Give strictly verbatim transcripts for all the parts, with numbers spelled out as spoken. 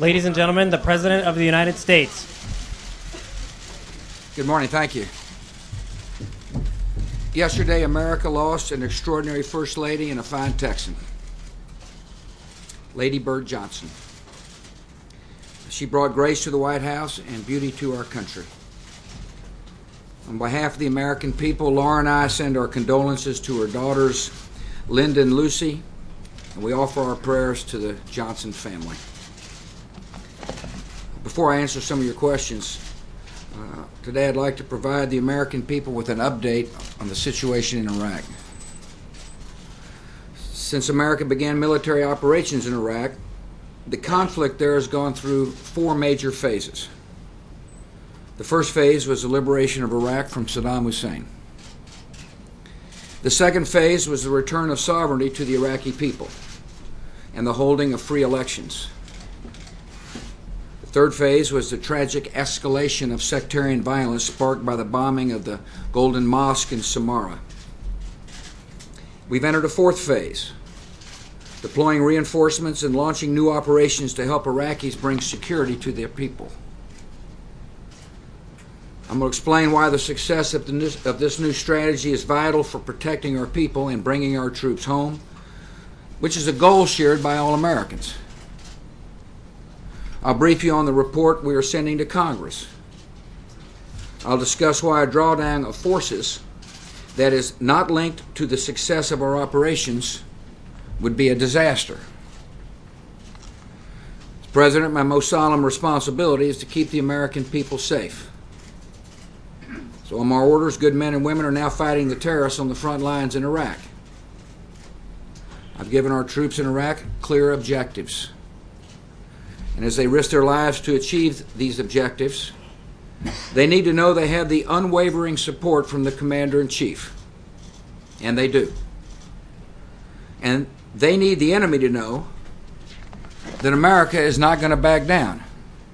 Ladies and gentlemen, the President of the United States. Good morning. Thank you. Yesterday, America lost an extraordinary First Lady and a fine Texan, Lady Bird Johnson. She brought grace to the White House and beauty to our country. On behalf of the American people, Laura and I send our condolences to her daughters, Linda and Lucy, and we offer our prayers to the Johnson family. Before I answer some of your questions, uh, today I'd like to provide the American people with an update on the situation in Iraq. Since America began military operations in Iraq, the conflict there has gone through four major phases. The first phase was the liberation of Iraq from Saddam Hussein. The second phase was the return of sovereignty to the Iraqi people and the holding of free elections. The third phase was the tragic escalation of sectarian violence sparked by the bombing of the Golden Mosque in Samarra. We've entered a fourth phase, deploying reinforcements and launching new operations to help Iraqis bring security to their people. I'm going to explain why the success of, the, of this new strategy is vital for protecting our people and bringing our troops home, which is a goal shared by all Americans. I'll brief you on the report we are sending to Congress. I'll discuss why a drawdown of forces that is not linked to the success of our operations would be a disaster. As President, my most solemn responsibility is to keep the American people safe. So on my orders, good men and women are now fighting the terrorists on the front lines in Iraq. I've given our troops in Iraq clear objectives. And as they risk their lives to achieve these objectives, they need to know they have the unwavering support from the Commander-in-Chief. And they do. And they need the enemy to know that America is not going to back down.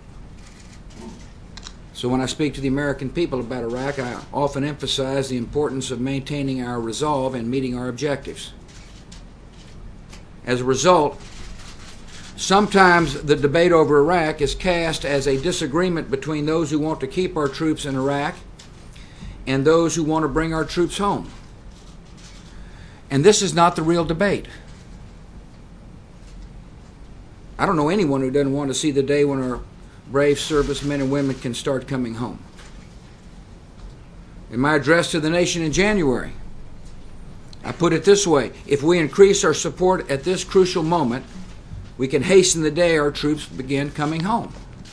So when I speak to the American people about Iraq, I often emphasize the importance of maintaining our resolve and meeting our objectives. As a result, sometimes the debate over Iraq is cast as a disagreement between those who want to keep our troops in Iraq and those who want to bring our troops home. And this is not the real debate. I don't know anyone who doesn't want to see the day when our brave servicemen and women can start coming home. In my address to the nation in January, I put it this way: if we increase our support at this crucial moment, we can hasten the day our troops begin coming home.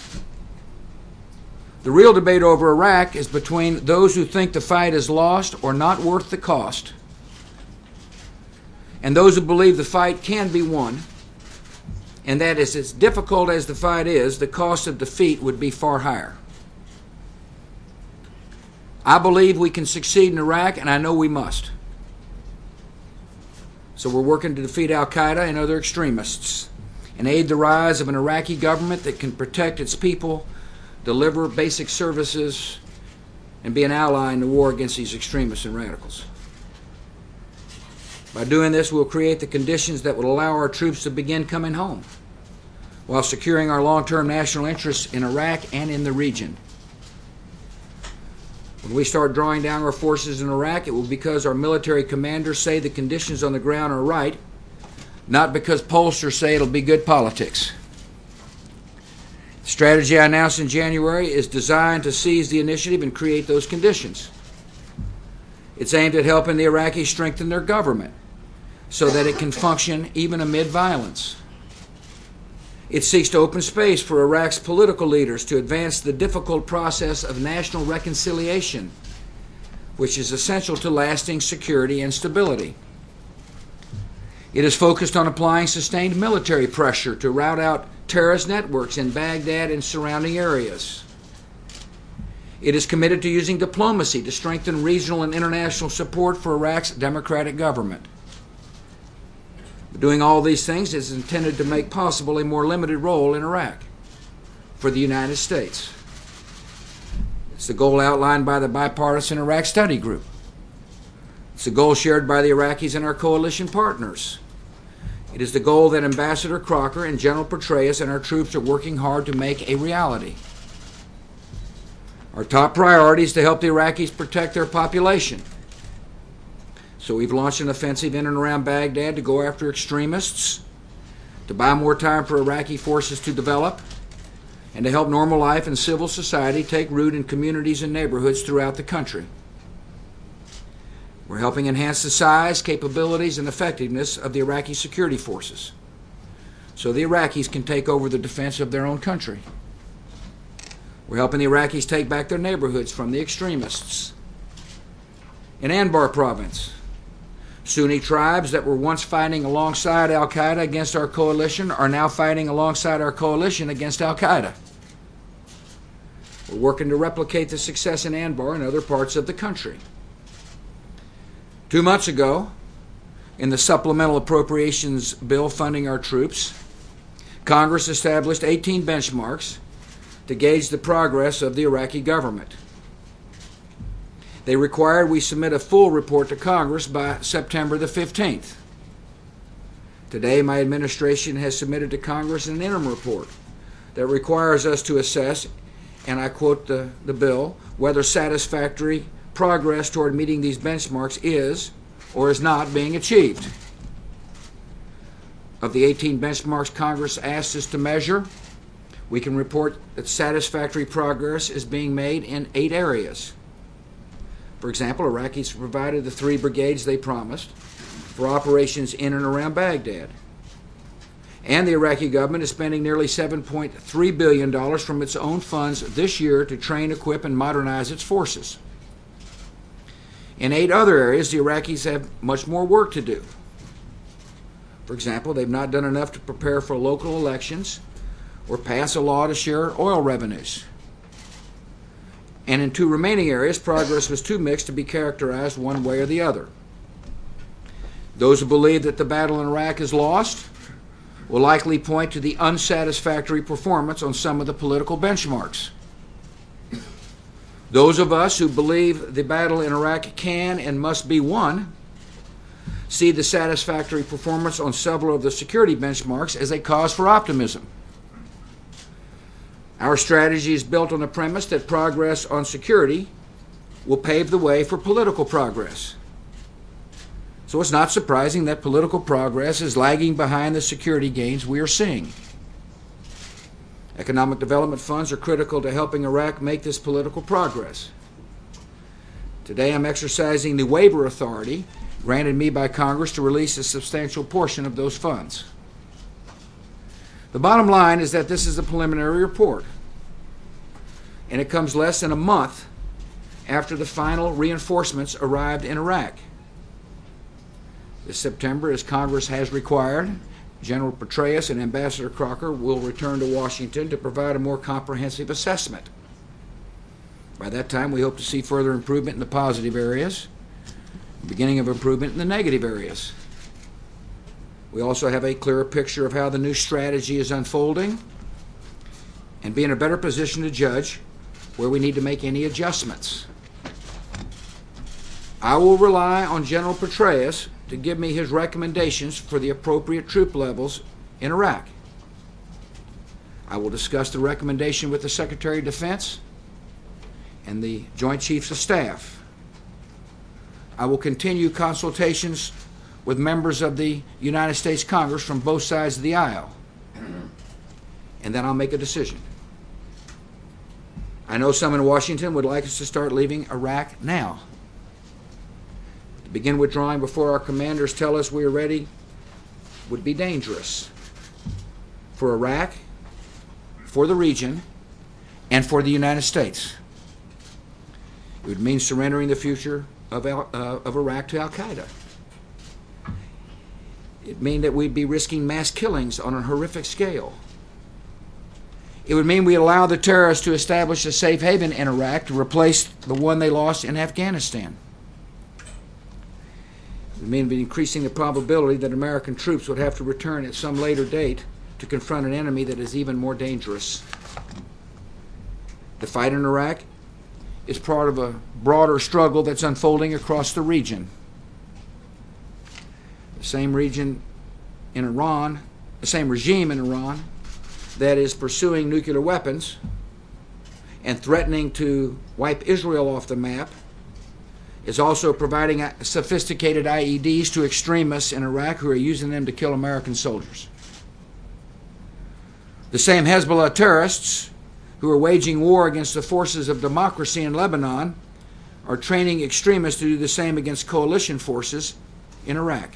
The real debate over Iraq is between those who think the fight is lost or not worth the cost, and those who believe the fight can be won, and that is, as difficult as the fight is, the cost of defeat would be far higher. I believe we can succeed in Iraq, and I know we must. So we're working to defeat al-Qaeda and other extremists and aid the rise of an Iraqi government that can protect its people, deliver basic services, and be an ally in the war against these extremists and radicals. By doing this, we'll create the conditions that will allow our troops to begin coming home while securing our long-term national interests in Iraq and in the region. When we start drawing down our forces in Iraq, it will be because our military commanders say the conditions on the ground are right, not because pollsters say it'll be good politics. The strategy I announced in January is designed to seize the initiative and create those conditions. It's aimed at helping the Iraqis strengthen their government so that it can function even amid violence. It seeks to open space for Iraq's political leaders to advance the difficult process of national reconciliation, which is essential to lasting security and stability. It is focused on applying sustained military pressure to rout out terrorist networks in Baghdad and surrounding areas. It is committed to using diplomacy to strengthen regional and international support for Iraq's democratic government. Doing all these things is intended to make possible a more limited role in Iraq for the United States. It's the goal outlined by the Bipartisan Iraq Study Group. It's the goal shared by the Iraqis and our coalition partners. It is the goal that Ambassador Crocker and General Petraeus and our troops are working hard to make a reality. Our top priority is to help the Iraqis protect their population. So we've launched an offensive in and around Baghdad to go after extremists, to buy more time for Iraqi forces to develop, and to help normal life and civil society take root in communities and neighborhoods throughout the country. We're helping enhance the size, capabilities, and effectiveness of the Iraqi security forces so the Iraqis can take over the defense of their own country. We're helping the Iraqis take back their neighborhoods from the extremists. In Anbar province, Sunni tribes that were once fighting alongside al-Qaeda against our coalition are now fighting alongside our coalition against al-Qaeda. We're working to replicate the success in Anbar and other parts of the country. Two months ago, in the supplemental appropriations bill funding our troops, Congress established eighteen benchmarks to gauge the progress of the Iraqi government. They required we submit a full report to Congress by September the fifteenth. Today, my administration has submitted to Congress an interim report that requires us to assess, and I quote the, the bill, whether satisfactory progress toward meeting these benchmarks is or is not being achieved. Of the eighteen benchmarks Congress asks us to measure, we can report that satisfactory progress is being made in eight areas. For example, Iraqis provided the three brigades they promised for operations in and around Baghdad. And the Iraqi government is spending nearly seven point three billion dollars from its own funds this year to train, equip, and modernize its forces. In eight other areas, the Iraqis have much more work to do. For example, they've not done enough to prepare for local elections or pass a law to share oil revenues. And in two remaining areas, progress was too mixed to be characterized one way or the other. Those who believe that the battle in Iraq is lost will likely point to the unsatisfactory performance on some of the political benchmarks. Those of us who believe the battle in Iraq can and must be won see the satisfactory performance on several of the security benchmarks as a cause for optimism. Our strategy is built on the premise that progress on security will pave the way for political progress. So it's not surprising that political progress is lagging behind the security gains we are seeing. Economic development funds are critical to helping Iraq make this political progress. Today I'm exercising the waiver authority granted me by Congress to release a substantial portion of those funds. The bottom line is that this is a preliminary report, and it comes less than a month after the final reinforcements arrived in Iraq. This September, as Congress has required, General Petraeus and Ambassador Crocker will return to Washington to provide a more comprehensive assessment. By that time, we hope to see further improvement in the positive areas, the beginning of improvement in the negative areas. We also have a clearer picture of how the new strategy is unfolding and be in a better position to judge where we need to make any adjustments. I will rely on General Petraeus to give me his recommendations for the appropriate troop levels in Iraq. I will discuss the recommendation with the Secretary of Defense and the Joint Chiefs of Staff. I will continue consultations with members of the United States Congress from both sides of the aisle, and then I'll make a decision. I know some in Washington would like us to start leaving Iraq now. To begin withdrawing before our commanders tell us we are ready would be dangerous for Iraq, for the region, and for the United States. It would mean surrendering the future of, Al, uh, of Iraq to al-Qaeda. It would mean that we'd be risking mass killings on a horrific scale. It would mean we allow the terrorists to establish a safe haven in Iraq to replace the one they lost in Afghanistan. It would mean increasing the probability that American troops would have to return at some later date to confront an enemy that is even more dangerous. The fight in Iraq is part of a broader struggle that's unfolding across the region. The same region in Iran, the same regime in Iran that is pursuing nuclear weapons and threatening to wipe Israel off the map, is also providing sophisticated I E Ds to extremists in Iraq who are using them to kill American soldiers. The same Hezbollah terrorists who are waging war against the forces of democracy in Lebanon are training extremists to do the same against coalition forces in Iraq.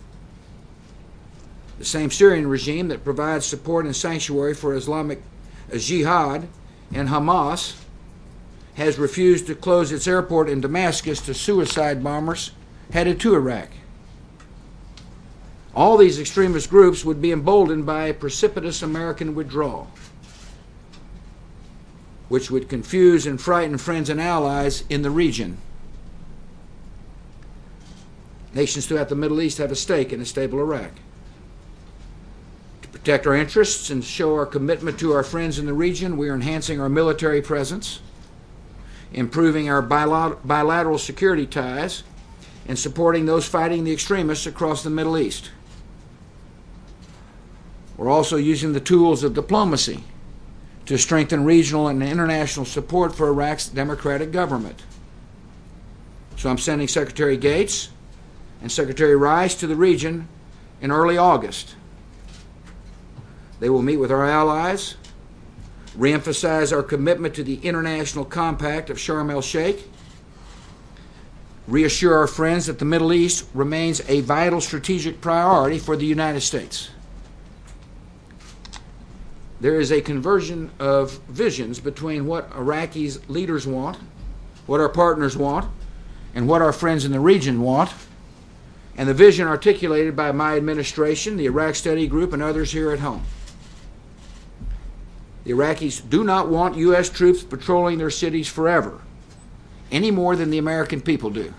The same Syrian regime that provides support and sanctuary for Islamic Jihad and Hamas has refused to close its airport in Damascus to suicide bombers headed to Iraq. All these extremist groups would be emboldened by a precipitous American withdrawal, which would confuse and frighten friends and allies in the region. Nations throughout the Middle East have a stake in a stable Iraq. To protect our interests and show our commitment to our friends in the region, we are enhancing our military presence, improving our bilateral security ties, and supporting those fighting the extremists across the Middle East. We're also using the tools of diplomacy to strengthen regional and international support for Iraq's democratic government. So I'm sending Secretary Gates and Secretary Rice to the region in early August. They will meet with our allies, reemphasize our commitment to the International Compact of Sharm el-Sheikh, reassure our friends that the Middle East remains a vital strategic priority for the United States. There is a conversion of visions between what Iraqis leaders want, what our partners want, and what our friends in the region want, and the vision articulated by my administration, the Iraq Study Group, and others here at home. The Iraqis do not want U S troops patrolling their cities forever, any more than the American people do.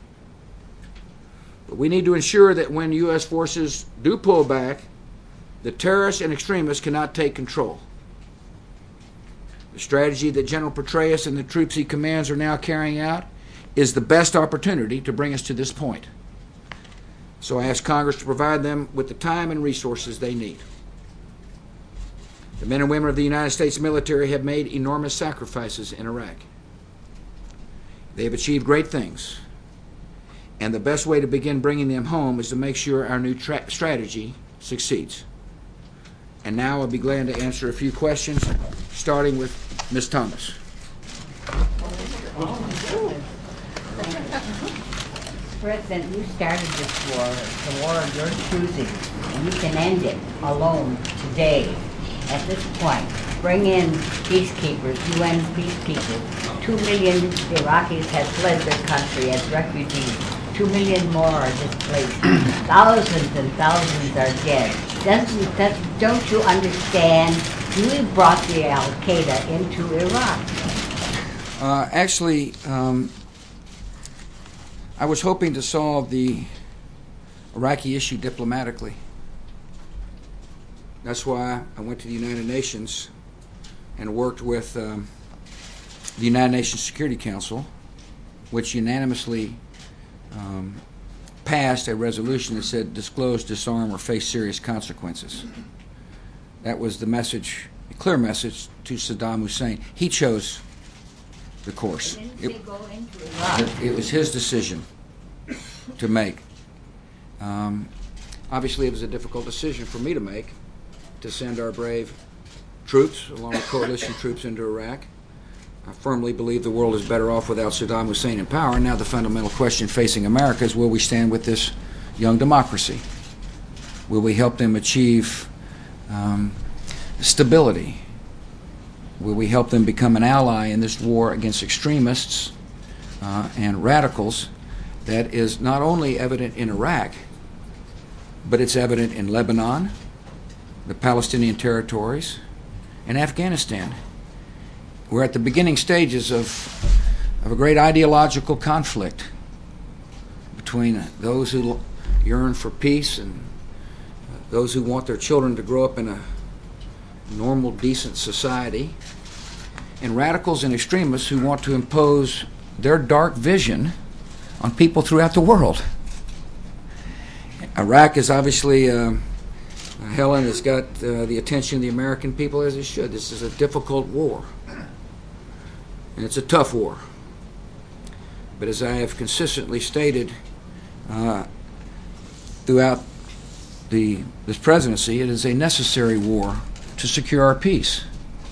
But we need to ensure that when U S forces do pull back, the terrorists and extremists cannot take control. The strategy that General Petraeus and the troops he commands are now carrying out is the best opportunity to bring us to this point. So I ask Congress to provide them with the time and resources they need. The men and women of the United States military have made enormous sacrifices in Iraq. They have achieved great things, and the best way to begin bringing them home is to make sure our new tra- strategy succeeds. And now I'll be glad to answer a few questions, starting with Miz Thomas. President, you started this war, the war of your choosing, and you can end it alone today. At this point, bring in peacekeepers, U N peacekeepers. Two million Iraqis have fled their country as refugees. Two million more are displaced. Thousands and thousands are dead. Doesn't, does, don't you understand? You brought the Al-Qaeda into Iraq. Uh, actually, um, I was hoping to solve the Iraqi issue diplomatically. That's why I went to the United Nations and worked with um, the United Nations Security Council, which unanimously um, passed a resolution that said disclose, disarm, or face serious consequences. That was the message, a clear message to Saddam Hussein. He chose the course. It, it, it was his decision to make. Um, obviously, it was a difficult decision for me to make, to send our brave troops, along with coalition troops, into Iraq. I firmly believe the world is better off without Saddam Hussein in power. And now the fundamental question facing America is, will we stand with this young democracy? Will we help them achieve um, stability? Will we help them become an ally in this war against extremists uh, and radicals that is not only evident in Iraq, but it's evident in Lebanon, the Palestinian territories, and Afghanistan? We're at the beginning stages of, of a great ideological conflict between those who yearn for peace and those who want their children to grow up in a normal, decent society, and radicals and extremists who want to impose their dark vision on people throughout the world. Iraq is obviously uh, Uh, Helen has got uh, the attention of the American people as it should. This is a difficult war, and it's a tough war. But as I have consistently stated uh, throughout the this presidency, it is a necessary war to secure our peace.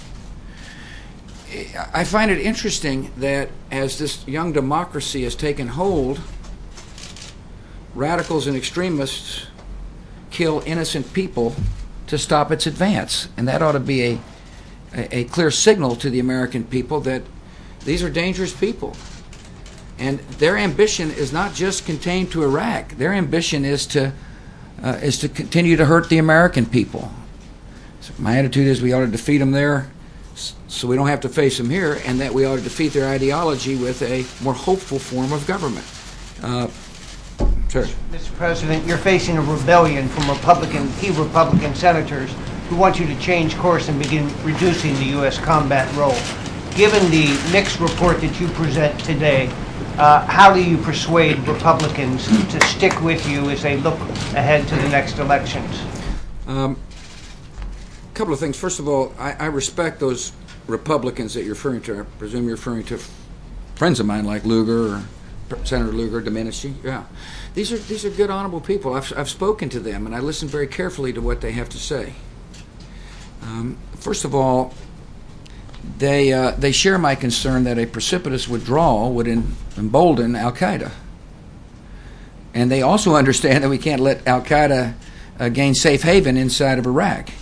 I find it interesting that as this young democracy has taken hold, radicals and extremists kill innocent people to stop its advance. And that ought to be a, a, a clear signal to the American people that these are dangerous people. And their ambition is not just contained to Iraq. Their ambition is to, uh, is to continue to hurt the American people. So my attitude is we ought to defeat them there so we don't have to face them here, and that we ought to defeat their ideology with a more hopeful form of government. Uh, sir. Mister President, you're facing a rebellion from Republican, key Republican senators who want you to change course and begin reducing the U S combat role. Given the mixed report that you present today, uh, how do you persuade Republicans to stick with you as they look ahead to the next elections? Um, a couple of things. First of all, I, I respect those Republicans that you're referring to. I presume you're referring to friends of mine like Lugar or Senator Lugar, Domenici. Yeah, these are these are good, honorable people. I've I've spoken to them and I listen very carefully to what they have to say. Um, first of all, they uh, they share my concern that a precipitous withdrawal would en- embolden Al Qaeda, and they also understand that we can't let Al Qaeda uh, gain safe haven inside of Iraq.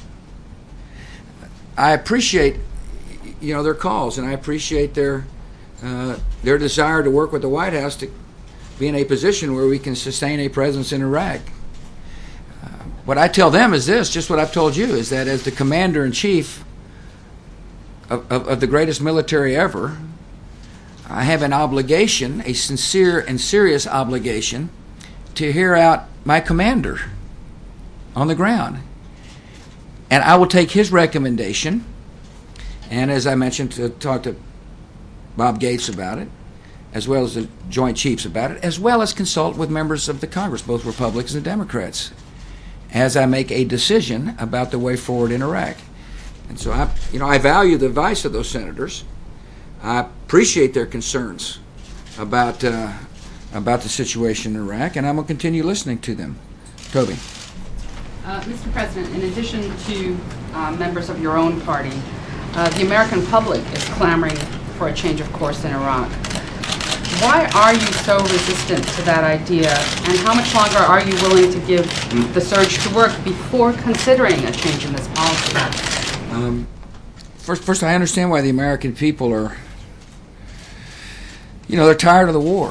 I appreciate, you know, their calls, and I appreciate their uh, their desire to work with the White House to be in a position where we can sustain a presence in Iraq. Uh, what I tell them is this, just what I've told you, is that as the commander-in-chief of, of, of the greatest military ever, I have an obligation, a sincere and serious obligation, to hear out my commander on the ground. And I will take his recommendation, and as I mentioned, to talk to Bob Gates about it, as well as the Joint Chiefs about it, as well as consult with members of the Congress, both Republicans and Democrats, as I make a decision about the way forward in Iraq. And so I, you know, I value the advice of those senators. I appreciate their concerns about uh, about the situation in Iraq, and I'm going to continue listening to them. Toby. Uh, Mister President, in addition to uh, members of your own party, uh, the American public is clamoring for a change of course in Iraq. Why are you so resistant to that idea, and how much longer are you willing to give mm. the surge to work before considering a change in this policy? Um, first, first, I understand why the American people are, you know, they're tired of the war.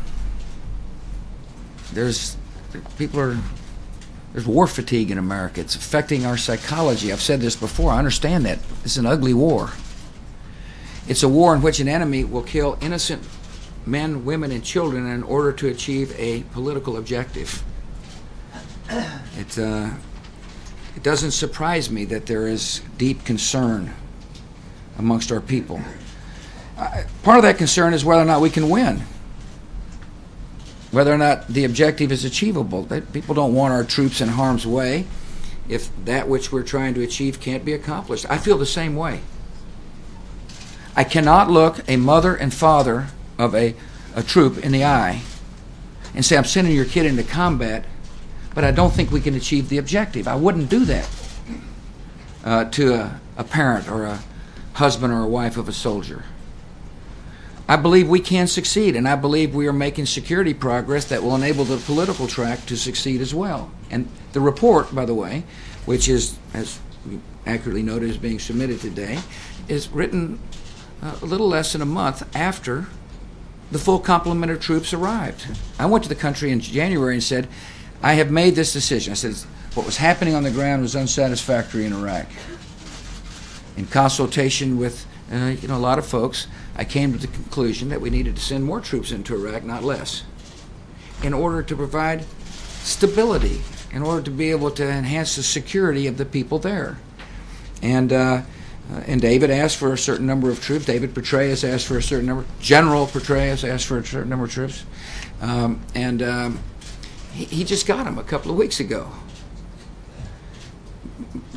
There's, people are, there's war fatigue in America. It's affecting our psychology. I've said this before. I understand that. It's an ugly war. It's a war in which an enemy will kill innocent men, women, and children in order to achieve a political objective. It, uh, it doesn't surprise me that there is deep concern amongst our people. Uh, part of that concern is whether or not we can win, whether or not the objective is achievable. That people don't want our troops in harm's way if that which we're trying to achieve can't be accomplished. I feel the same way. I cannot look a mother and father of a, a troop in the eye and say, I'm sending your kid into combat, but I don't think we can achieve the objective. I wouldn't do that uh, to a, a parent or a husband or a wife of a soldier. I believe we can succeed, and I believe we are making security progress that will enable the political track to succeed as well. And the report, by the way, which is, as you accurately noted, is being submitted today, is written uh, a little less than a month after the full complement of troops arrived. I went to the country in January and said, I have made this decision. I said, what was happening on the ground was unsatisfactory in Iraq. In consultation with uh, you know, a lot of folks, I came to the conclusion that we needed to send more troops into Iraq, not less, in order to provide stability, in order to be able to enhance the security of the people there. And uh, uh, and David asked for a certain number of troops. David Petraeus asked for a certain number. General Petraeus asked for a certain number of troops. Um, and um, he, he just got them a couple of weeks ago.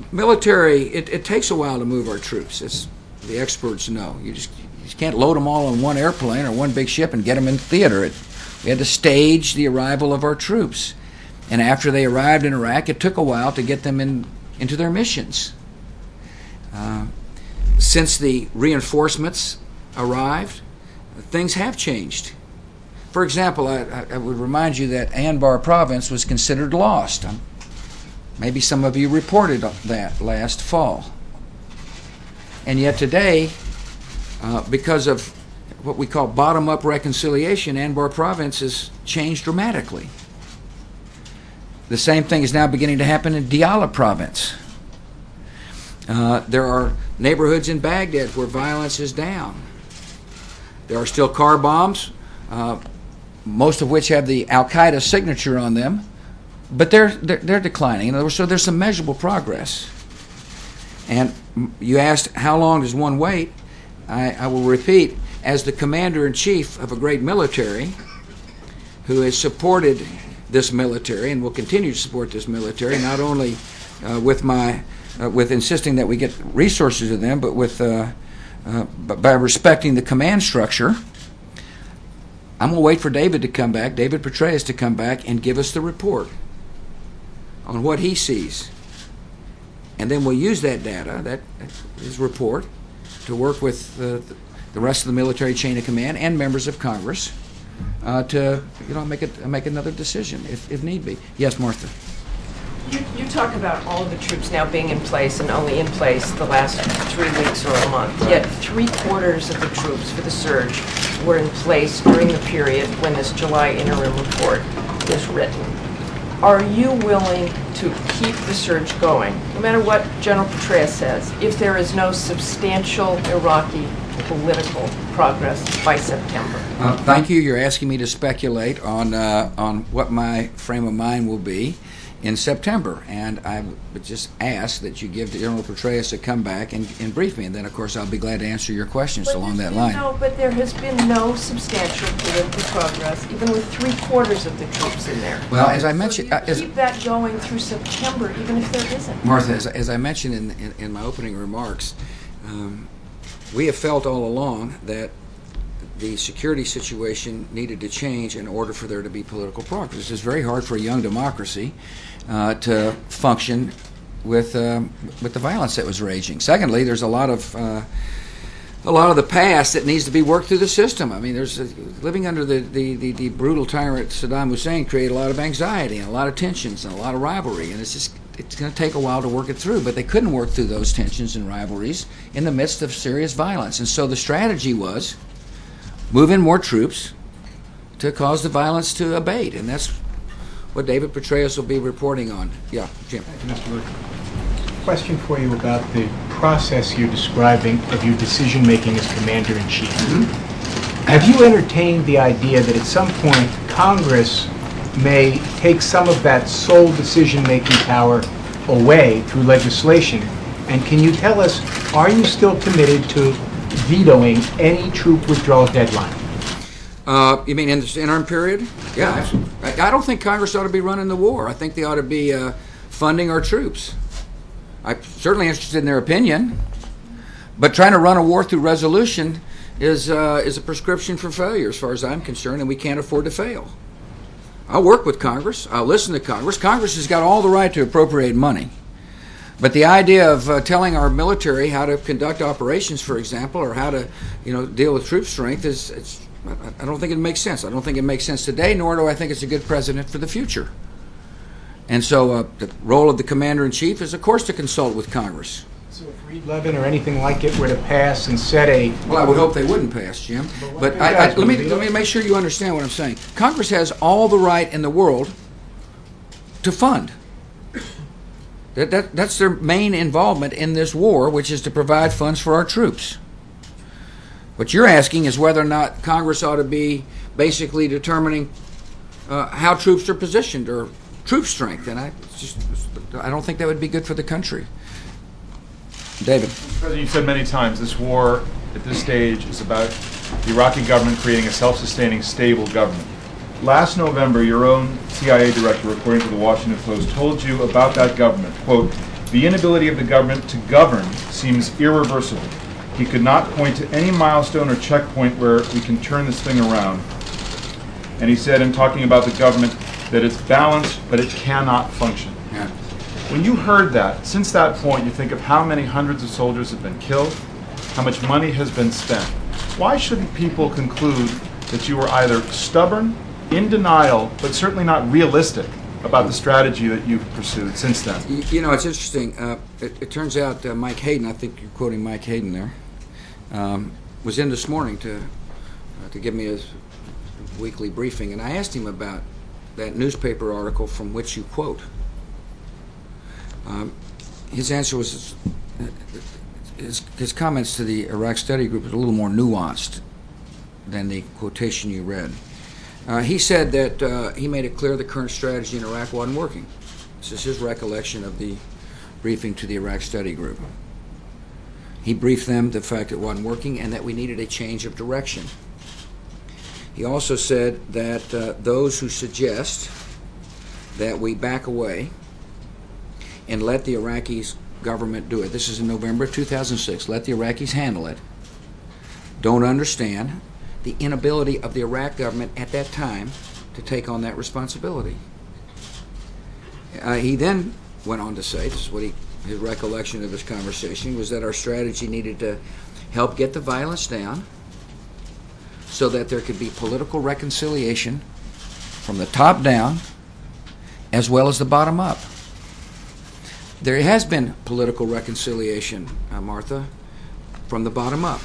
military, it, it takes a while to move our troops, as the experts know. You just, you just can't load them all on one airplane or one big ship and get them in theater. It, we had to stage the arrival of our troops. And after they arrived in Iraq, it took a while to get them in, into their missions. Uh, since the reinforcements arrived, things have changed. For example, I, I would remind you that Anbar province was considered lost. Um, maybe some of you reported that last fall. And yet today, uh, because of what we call bottom-up reconciliation, Anbar province has changed dramatically. The same thing is now beginning to happen in Diyala province. Uh, there are neighborhoods in Baghdad where violence is down. There are still car bombs, uh, most of which have the Al-Qaeda signature on them, but they're, they're, they're declining. In other words, so there's some measurable progress. And you asked, how long does one wait? I, I will repeat, as the commander-in-chief of a great military who has supported this military and will continue to support this military, not only uh, with my uh, with insisting that we get resources to them, but with uh, uh, by respecting the command structure. I'm going to wait for David to come back, David Petraeus to come back and give us the report on what he sees. And then we'll use that data, that his report, to work with uh, the rest of the military chain of command and members of Congress uh, to, you know, make it make another decision if, if need be. Yes, Martha. You, you talk about all of the troops now being in place and only in place the last three weeks or a month. Yet three quarters of the troops for the surge were in place during the period when this July interim report was written. Are you willing to keep the surge going, no matter what General Petraeus says, if there is no substantial Iraqi political progress by September? Uh, thank you. You're asking me to speculate on uh, on what my frame of mind will be in September, and I would just ask that you give General Petraeus a comeback and, and brief me, and then of course I'll be glad to answer your questions but along that been line. No, but there has been no substantial political progress, even with three quarters of the troops in there. Well, as I mentioned, so uh, do you as, keep that going through September, even if there isn't. Martha, as, as I mentioned in, in, in my opening remarks, um, we have felt all along that the security situation needed to change in order for there to be political progress. It's very hard for a young democracy uh, to function with um, with the violence that was raging. Secondly, there's a lot of uh, a lot of the past that needs to be worked through the system. I mean, there's a, living under the, the, the, the brutal tyrant Saddam Hussein created a lot of anxiety and a lot of tensions and a lot of rivalry, and it's just it's going to take a while to work it through. But they couldn't work through those tensions and rivalries in the midst of serious violence, and so the strategy was move in more troops to cause the violence to abate, and that's what David Petraeus will be reporting on. Yeah, Jim. Thank you, Mister Luke. Question for you about the process you're describing of your decision-making as Commander-in-Chief. Mm-hmm. Have you entertained the idea that at some point Congress may take some of that sole decision-making power away through legislation? And can you tell us, are you still committed to vetoing any troop withdrawal deadline? Uh, you mean in this interim period? Yeah, I, I don't think Congress ought to be running the war. I think they ought to be uh, funding our troops. I'm certainly interested in their opinion, but trying to run a war through resolution is uh, is a prescription for failure as far as I'm concerned, and we can't afford to fail. I'll work with Congress. I'll listen to Congress. Congress has got all the right to appropriate money. But the idea of uh, telling our military how to conduct operations, for example, or how to, you know, deal with troop strength is, it's, I don't think it makes sense. I don't think it makes sense today, nor do I think it's a good precedent for the future. And so uh, the role of the Commander-in-Chief is, of course, to consult with Congress. So if Reed Levin or anything like it were to pass and set a... Well, I would hope they wouldn't pass, Jim. But I, I, let me let me make sure you understand what I'm saying. Congress has all the right in the world to fund. That, that, that's their main involvement in this war, which is to provide funds for our troops. What you're asking is whether or not Congress ought to be basically determining uh, how troops are positioned or troop strength, and I just I don't think that would be good for the country. David. President, you've said many times this war at this stage is about the Iraqi government creating a self-sustaining, stable government. Last November, your own C I A director, according to the Washington Post, told you about that government, quote, The inability of the government to govern seems irreversible. He could not point to any milestone or checkpoint where we can turn this thing around. And he said, in talking about the government, that it's balanced, but it cannot function. Yeah. When you heard that, since that point, you think of how many hundreds of soldiers have been killed, how much money has been spent. Why shouldn't people conclude that you were either stubborn, in denial, but certainly not realistic about the strategy that you've pursued since then? You, you know, it's interesting. Uh, it, it turns out uh, Mike Hayden, I think you're quoting Mike Hayden there, um, was in this morning to uh, to give me a weekly briefing, and I asked him about that newspaper article from which you quote. Um, his answer was, uh, his, his comments to the Iraq Study Group was a little more nuanced than the quotation you read. Uh, he said that uh, he made it clear the current strategy in Iraq wasn't working. This is his recollection of the briefing to the Iraq Study Group. He briefed them the fact it wasn't working and that we needed a change of direction. He also said that uh, those who suggest that we back away and let the Iraqi government do it, this is in November two thousand six, let the Iraqis handle it, don't understand the inability of the Iraq government at that time to take on that responsibility. Uh, he then went on to say, this is what he, his recollection of his conversation, was that our strategy needed to help get the violence down so that there could be political reconciliation from the top down as well as the bottom up. There has been political reconciliation, uh, Martha, from the bottom up.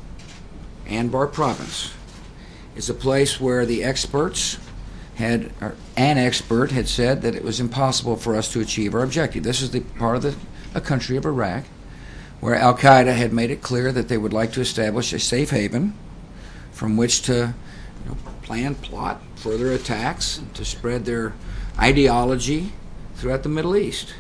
Anbar Province is a place where the experts had, or an expert had said that it was impossible for us to achieve our objective. This is the part of the a country of Iraq where Al-Qaeda had made it clear that they would like to establish a safe haven from which to you know, plan, plot further attacks, to spread their ideology throughout the Middle East.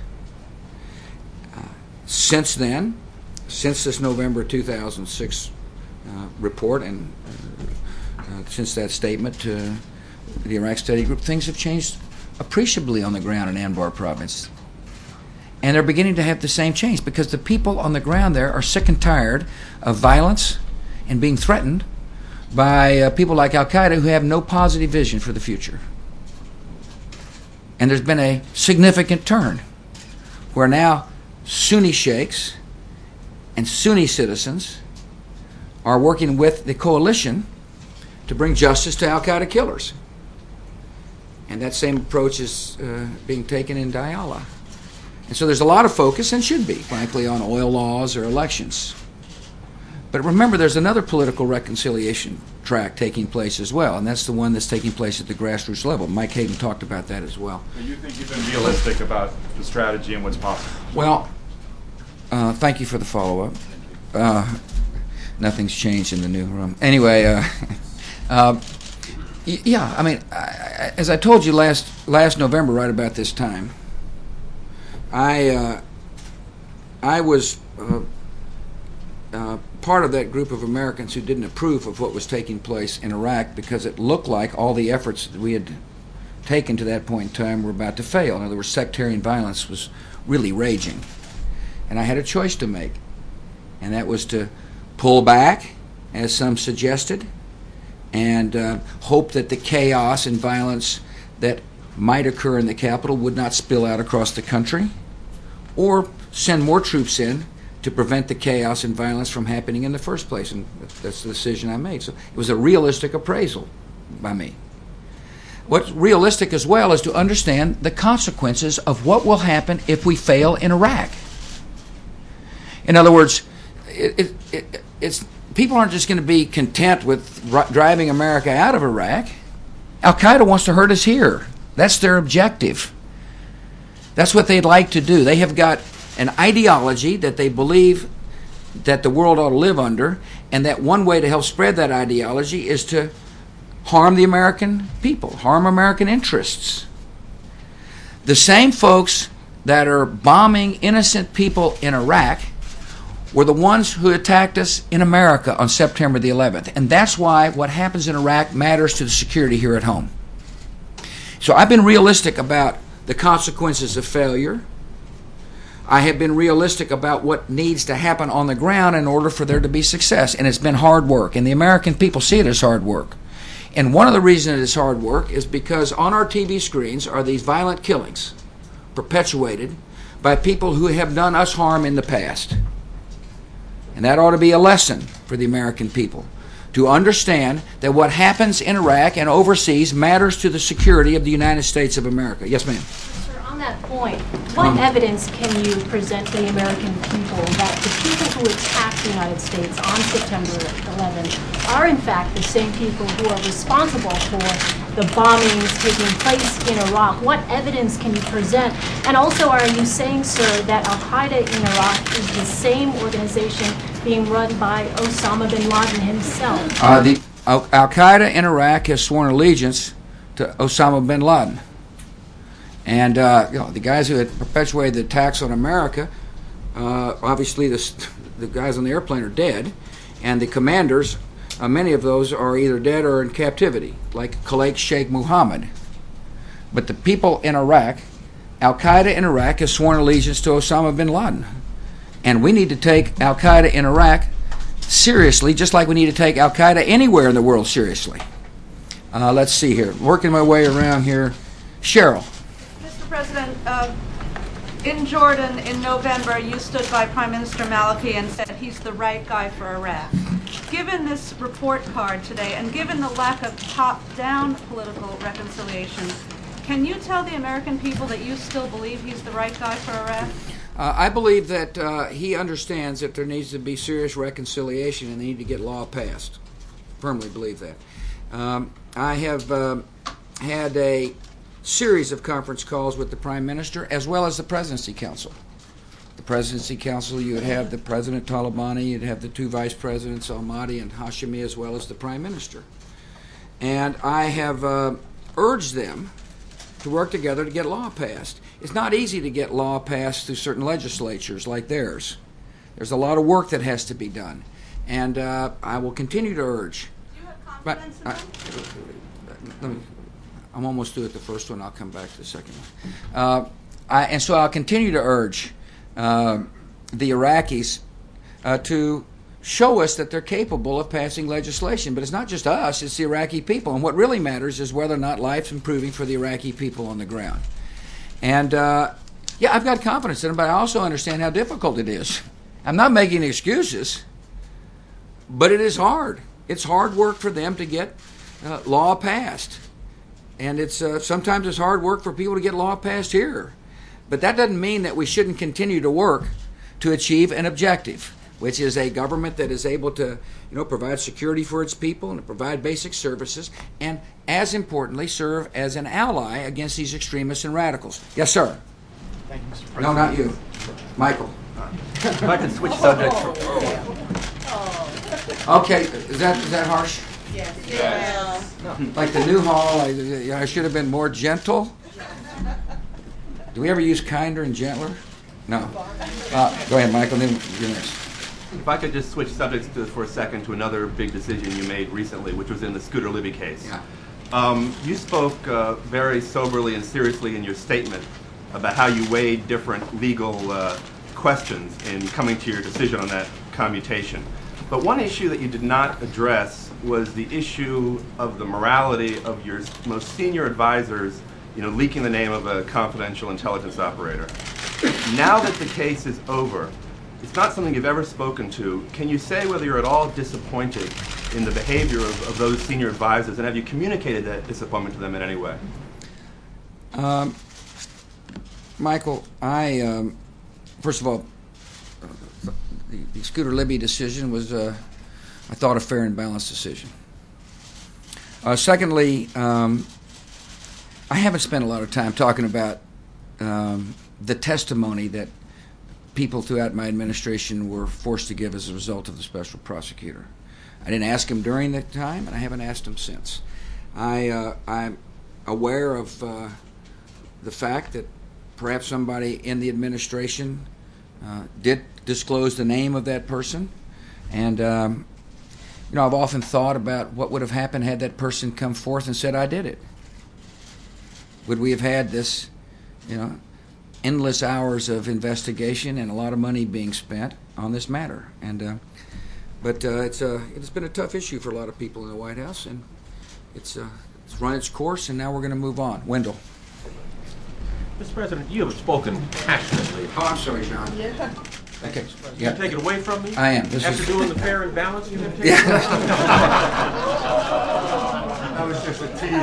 Uh, since then, since this November two thousand six uh, report and uh, uh, since that statement to the Iraq Study Group, things have changed appreciably on the ground in Anbar Province. And they're beginning to have the same change because the people on the ground there are sick and tired of violence and being threatened by uh, people like Al-Qaeda who have no positive vision for the future. And there's been a significant turn where now Sunni sheikhs and Sunni citizens are working with the coalition to bring justice to Al-Qaeda killers. And that same approach is uh, being taken in Diyala. And so there's a lot of focus, and should be, frankly, on oil laws or elections. But remember, there's another political reconciliation track taking place as well, and that's the one that's taking place at the grassroots level. Mike Hayden talked about that as well. So you think you've been realistic about the strategy and what's possible? Well, uh, thank you for the follow-up. Uh, nothing's changed in the new room. Anyway, uh, uh, y- yeah, I mean, I, I, as I told you last last November, right about this time, I uh, I was uh, uh, part of that group of Americans who didn't approve of what was taking place in Iraq because it looked like all the efforts that we had taken to that point in time were about to fail. In other words, sectarian violence was really raging. And I had a choice to make, and that was to pull back, as some suggested, and uh, hope that the chaos and violence that might occur in the capital would not spill out across the country, or send more troops in to prevent the chaos and violence from happening in the first place. And that's the decision I made. So it was a realistic appraisal by me. What's realistic as well is to understand the consequences of what will happen if we fail in Iraq. In other words, it, it, it, it's people aren't just going to be content with r- driving America out of Iraq. Al-Qaeda wants to hurt us here. That's their objective. That's what they'd like to do. They have got an ideology that they believe that the world ought to live under, and that one way to help spread that ideology is to harm the American people, harm American interests. The same folks that are bombing innocent people in Iraq were the ones who attacked us in America on September the eleventh. And that's why what happens in Iraq matters to the security here at home. So I've been realistic about the consequences of failure. I have been realistic about what needs to happen on the ground in order for there to be success. And it's been hard work, and the American people see it as hard work. And one of the reasons it is hard work is because on our T V screens are these violent killings perpetuated by people who have done us harm in the past. And that ought to be a lesson for the American people, to understand that what happens in Iraq and overseas matters to the security of the United States of America. Yes, ma'am. Sir, on that point, what Um, evidence can you present to the American people that the people who attacked the United States on September eleventh are in fact the same people who are responsible for the bombings taking place in Iraq? What evidence can you present? And also, are you saying, sir, that Al-Qaeda in Iraq is the same organization being run by Osama bin Laden himself? Uh, the Al- Al-Qaeda in Iraq has sworn allegiance to Osama bin Laden. And uh, you know, the guys who had perpetuated the attacks on America, uh, obviously the, the guys on the airplane are dead, and the commanders, uh, many of those are either dead or in captivity, like Khalid Sheikh Mohammed. But the people in Iraq, Al-Qaeda in Iraq has sworn allegiance to Osama bin Laden. And we need to take Al-Qaeda in Iraq seriously, just like we need to take Al-Qaeda anywhere in the world seriously. Uh, let's see here. Working my way around here. Cheryl. Mister President, uh, in Jordan in November, you stood by Prime Minister Maliki and said he's the right guy for Iraq. Given this report card today, and given the lack of top-down political reconciliation, can you tell the American people that you still believe he's the right guy for Iraq? Uh, I believe that uh, he understands that there needs to be serious reconciliation and they need to get law passed. Firmly believe that. Um, I have uh, had a series of conference calls with the Prime Minister as well as the Presidency Council. The Presidency Council, you would have the President Talabani, you'd have the two Vice Presidents, Al-Mahdi and Hashemi, as well as the Prime Minister. And I have uh, urged them to work together to get law passed. It's not easy to get law passed through certain legislatures like theirs. There's a lot of work that has to be done. And uh, I will continue to urge. Do you have confidence But, in them? I, let me, I'm almost through with the first one. I'll come back to the second one. Uh, I, and so I'll continue to urge uh, the Iraqis uh, to show us that they're capable of passing legislation. But it's not just us, it's the Iraqi people. And what really matters is whether or not life's improving for the Iraqi people on the ground. And, uh, yeah, I've got confidence in them, but I also understand how difficult it is. I'm not making excuses, but it is hard. It's hard work for them to get uh, law passed. And it's uh, sometimes it's hard work for people to get law passed here. But that doesn't mean that we shouldn't continue to work to achieve an objective, which is a government that is able to, you know, provide security for its people and provide basic services, and as importantly, serve as an ally against these extremists and radicals. Yes, sir. Thank you, Mister No, President. not you, Michael. If I could switch subjects. Okay, is that is that harsh? Yes. Yes. Like the new hall, I, I should have been more gentle. Do we ever use kinder and gentler? No. Uh, go ahead, Michael. Then you're next. If I could just switch subjects to, for a second to another big decision you made recently, which was in the Scooter Libby case. Yeah. Um, you spoke uh, very soberly and seriously in your statement about how you weighed different legal uh, questions in coming to your decision on that commutation. But one issue that you did not address was the issue of the morality of your most senior advisors, you know, leaking the name of a confidential intelligence operator. Now that the case is over, it's not something you've ever spoken to. Can you say whether you're at all disappointed in the behavior of, of those senior advisors, and have you communicated that disappointment to them in any way? Um, Michael, I, um, first of all, uh, the, the Scooter Libby decision was, uh, I thought, a fair and balanced decision. Uh, secondly, um, I haven't spent a lot of time talking about um, the testimony that people throughout my administration were forced to give as a result of the special prosecutor. I didn't ask him during the time, and I haven't asked him since. I, uh, I'm aware of uh, the fact that perhaps somebody in the administration uh, did disclose the name of that person, and um, you know, I've often thought about what would have happened had that person come forth and said, "I did it." Would we have had this, you know, endless hours of investigation and a lot of money being spent on this matter. And uh, but uh, it's uh, it's been a tough issue for a lot of people in the White House, and it's uh, it's run its course, and now we're going to move on. Wendell. Mister President, you have spoken passionately. Oh, I'm sorry, John. Yeah. Okay. You Yeah. take it away from me? I am. This After is- doing the fair and balanced, you're going to take Yeah. it away? That was just a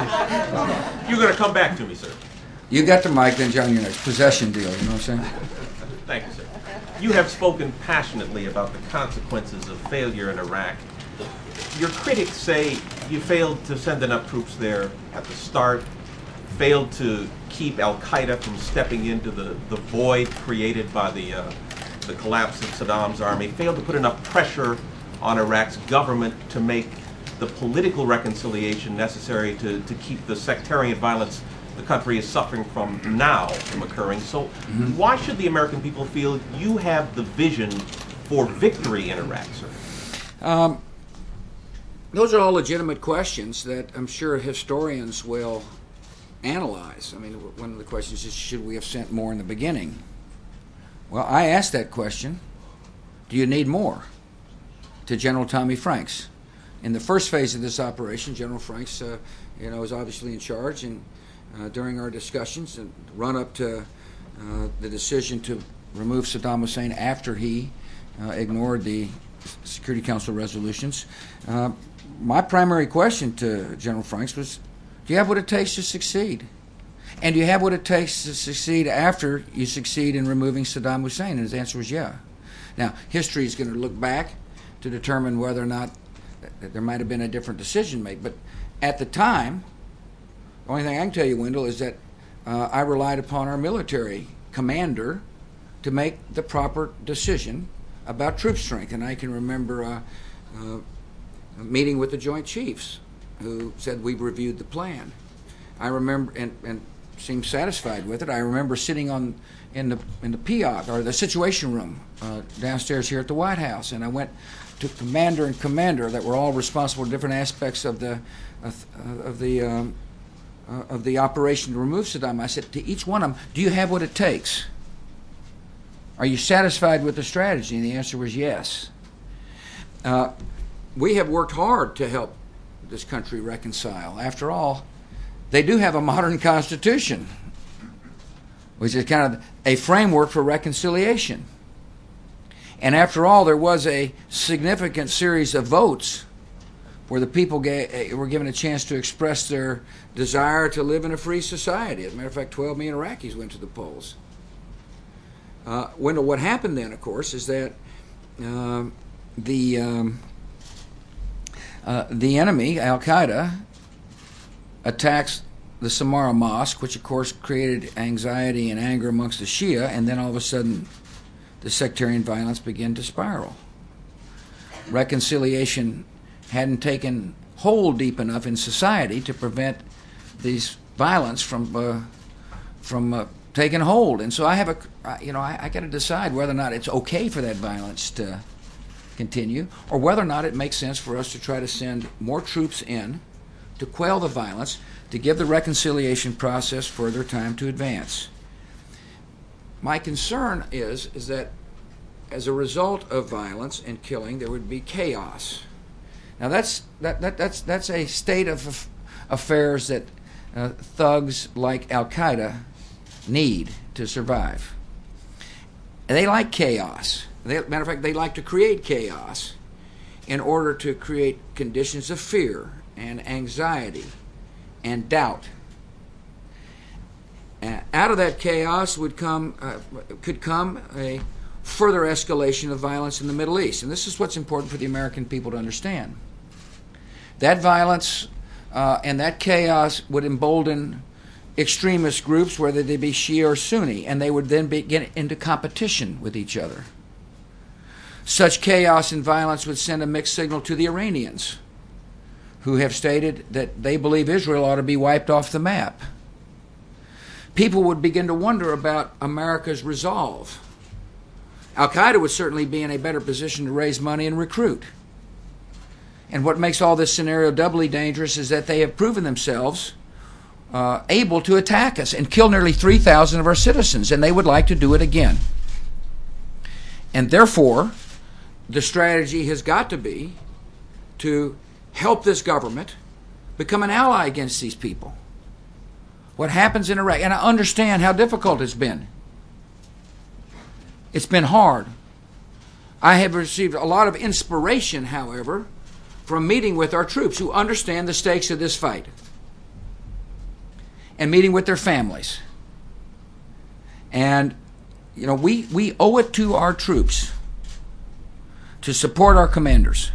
tease. You're going to come back to me, sir. You got the mic, then John, your next possession deal. You know what I'm saying? Thank you, sir. You have spoken passionately about the consequences of failure in Iraq. Your critics say you failed to send enough troops there at the start, failed to keep Al-Qaeda from stepping into the, the void created by the, uh, the collapse of Saddam's army, failed to put enough pressure on Iraq's government to make the political reconciliation necessary to, to keep the sectarian violence the country is suffering from now from occurring. So Mm-hmm. why should the American people feel you have the vision for victory in Iraq, sir? Um, those are all legitimate questions that I'm sure historians will analyze. I mean, one of the questions is, should we have sent more in the beginning? Well, I asked that question, do you need more? To General Tommy Franks. In the first phase of this operation, General Franks, uh, you know, was obviously in charge, and uh, during our discussions and run up to uh, the decision to remove Saddam Hussein after he uh, ignored the Security Council resolutions, uh, my primary question to General Franks was, do you have what it takes to succeed? And do you have what it takes to succeed after you succeed in removing Saddam Hussein? And his answer was yeah. Now, history is going to look back to determine whether or not there might have been a different decision made. But at the time, the only thing I can tell you, Wendell, is that uh, I relied upon our military commander to make the proper decision about troop strength. And I can remember uh, uh, a meeting with the Joint Chiefs who said we've reviewed the plan. I remember and, and seemed satisfied with it. I remember sitting on in the in the P O C, or the Situation Room uh, downstairs here at the White House, and I went to commander and commander that were all responsible for different aspects of the of, of the um, uh, of the operation to remove Saddam. I said to each one of them, "Do you have what it takes? Are you satisfied with the strategy?" And the answer was yes. Uh, we have worked hard to help this country reconcile. After all, they do have a modern constitution, which is kind of a framework for reconciliation. And after all, there was a significant series of votes where the people ga- were given a chance to express their desire to live in a free society. As a matter of fact, twelve million Iraqis went to the polls. Uh, Wendell, what happened then, of course, is that uh, the um, uh, the enemy, Al-Qaeda, attacks the Samarra Mosque, which of course created anxiety and anger amongst the Shia, and then all of a sudden the sectarian violence began to spiral. Reconciliation hadn't taken hold deep enough in society to prevent these violence from uh, from uh, taking hold, and so I have a, you know, I, I got to decide whether or not it's okay for that violence to continue, or whether or not it makes sense for us to try to send more troops in to quell the violence, to give the reconciliation process further time to advance. My concern is, is that as a result of violence and killing, there would be chaos. Now that's that, that that's that's a state of af- affairs that uh, thugs like Al-Qaeda need to survive. And they like chaos. They, matter of fact, they like to create chaos in order to create conditions of fear and anxiety and doubt. Uh, out of that chaos would come, uh, could come a further escalation of violence in the Middle East. And this is what's important for the American people to understand. That violence uh, and that chaos would embolden extremist groups, whether they be Shia or Sunni, and they would then be, get into competition with each other. Such chaos and violence would send a mixed signal to the Iranians, who have stated that they believe Israel ought to be wiped off the map. People would begin to wonder about America's resolve. Al-Qaeda would certainly be in a better position to raise money and recruit. And what makes all this scenario doubly dangerous is that they have proven themselves uh, able to attack us and kill nearly three thousand of our citizens, and they would like to do it again. And therefore, the strategy has got to be to help this government become an ally against these people. What happens in Iraq, and I understand how difficult it's been. It's been hard. I have received a lot of inspiration, however, from meeting with our troops who understand the stakes of this fight and meeting with their families. And, you know, we, we owe it to our troops to support our commanders,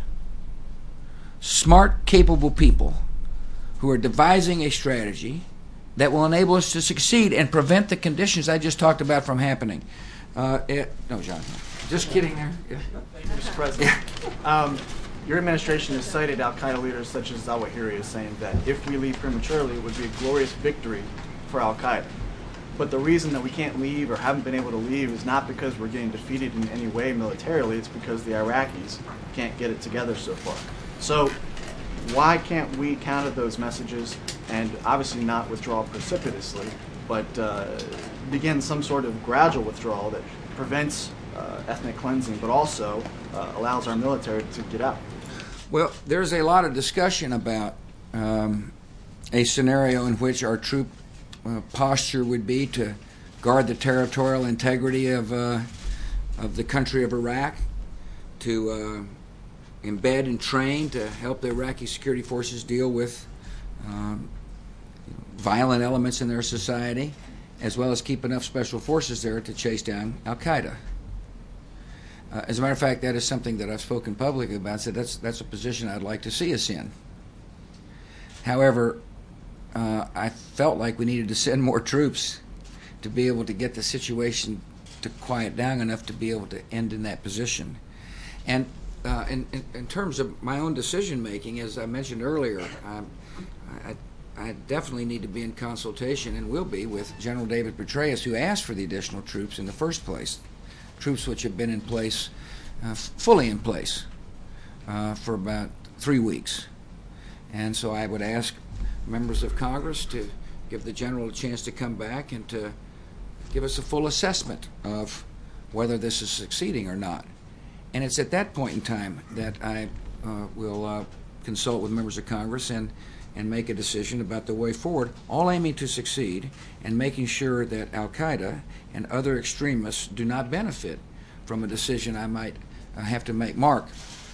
smart, capable people who are devising a strategy that will enable us to succeed and prevent the conditions I just talked about from happening. Uh, it, no, John, just kidding there. Yeah. Thank you, Mister President. Um, your administration has cited al-Qaeda leaders such as Zawahiri as saying that if we leave prematurely, it would be a glorious victory for al-Qaeda. But the reason that we can't leave or haven't been able to leave is not because we're getting defeated in any way militarily, it's because the Iraqis can't get it together so far. So why can't we counter those messages and obviously not withdraw precipitously, but uh, begin some sort of gradual withdrawal that prevents uh, ethnic cleansing, but also uh, allows our military to get out? Well, there's a lot of discussion about um, a scenario in which our troop uh, posture would be to guard the territorial integrity of uh, of the country of Iraq, to uh, embed and train to help the Iraqi security forces deal with um, violent elements in their society, as well as keep enough special forces there to chase down al-Qaeda. Uh, as a matter of fact, that is something that I've spoken publicly about. Said that's that's a position I'd like to see us in. However, uh, I felt like we needed to send more troops to be able to get the situation to quiet down enough to be able to end in that position. And uh, in, in, in terms of my own decision making, as I mentioned earlier, um, I, I definitely need to be in consultation, and will be, with General David Petraeus, who asked for the additional troops in the first place. Troops which have been in place, uh, fully in place, uh, for about three weeks. And so I would ask members of Congress to give the General a chance to come back and to give us a full assessment of whether this is succeeding or not. And it's at that point in time that I uh, will uh, consult with members of Congress and, and make a decision about the way forward, all aiming to succeed and making sure that al-Qaeda and other extremists do not benefit from a decision I might uh, have to make. Mark.